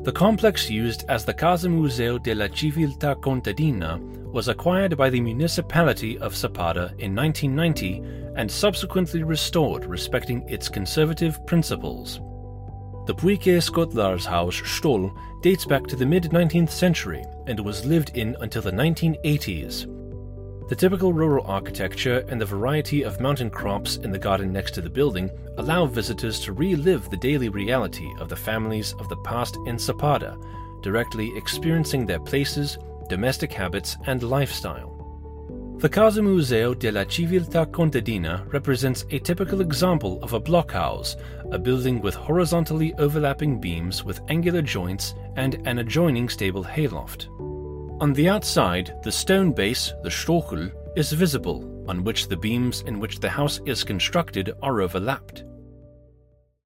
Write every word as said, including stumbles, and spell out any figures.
The complex used as the Casa Museo della Civiltà Contadina was acquired by the municipality of Sappada in nineteen ninety and subsequently restored respecting its conservative principles. The Puike Skotlarshaus Stol dates back to the mid-nineteenth century and was lived in until the nineteen eighties. The typical rural architecture and the variety of mountain crops in the garden next to the building allow visitors to relive the daily reality of the families of the past in Sappada, directly experiencing their places, domestic habits, and lifestyle. The Casa Museo della Civiltà Contadina represents a typical example of a blockhouse, a building with horizontally overlapping beams with angular joints and an adjoining stable hayloft. On the outside, the stone base, the Stochl, is visible, on which the beams in which the house is constructed are overlapped.